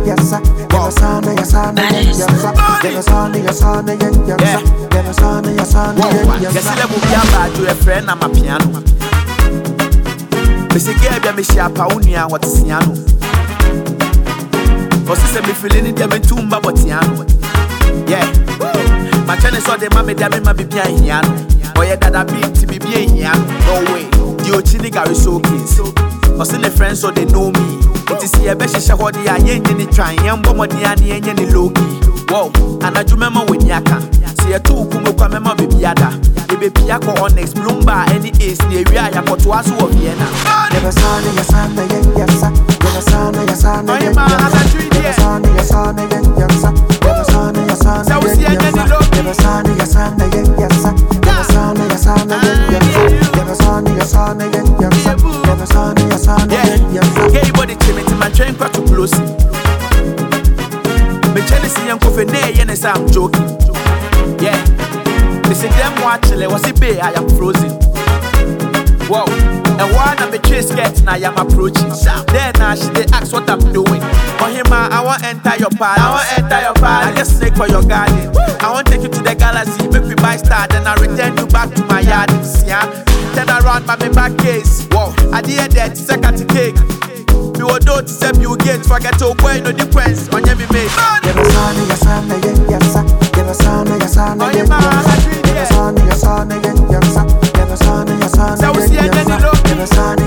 a friend, I'm a piano. Missy Gabia, Missia Paunia, what is Siano? For sister, me feeling them in Tumba, but Tiano. Yeah, my channel saw the mammy, damn it, my baby, Yano. Or yet that I beat to be here. No way, the Ochiniga is so kids. Or send a friend so they know me. It is here, Bessie Shahodi, I ain't any trying, young Bomodiani, and any Loki. Whoa, and I do remember with Yaka. See a two Kumu Kamema Bibiada. Baby Piako on next Bloomba, any ace near Yaka to us who are Vienna. Never saw your son again, yes, sir. Never saw your son again, yes, sir. Never saw your son again, yes, sir. Never saw your son again, yes, sir. Never saw your son again, yes, sir. Never saw your son again, yes, sir. Never saw your son again, yes, sir. Never saw your son again, yes, sir. Gay body to my train quite too close. Me jealousy and coffee, yes, I'm joking. Yeah, they say them watching, was it bay, I am frozen. Wow, and one of the chase gets now I am approaching. Then now she they ask what I'm doing. For him, I want enter your party. I want enter your party. I just snake for your garden. I want take you to the galaxy, make me buy star, then I return you back to my yard. Yeah, turn around by me back case. Wow, I did that second cake. You will do to send you get forget to go no difference on your me. Never saw your son again, yes, sir. Never saw your son again, yes, sir. Never saw your son again, yes, sir. Never saw your son again, yes, sir. Never saw